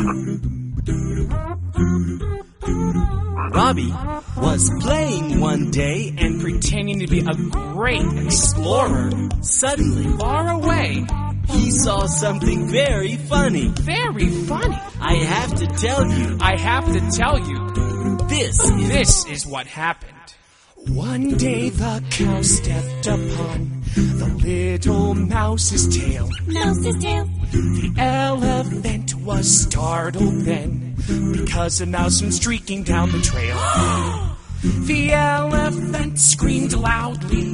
Robbie was playing one day and pretending to be a great explorer. suddenly Far away. he saw something very funny. Very funny. I have to tell you, I have to tell you, this is what happened. One day the cow stepped upon the little mouse's tail. Mouse's tail. The elephant was startled then, because a mouse went streaking down the trail. The elephant screamed loudly.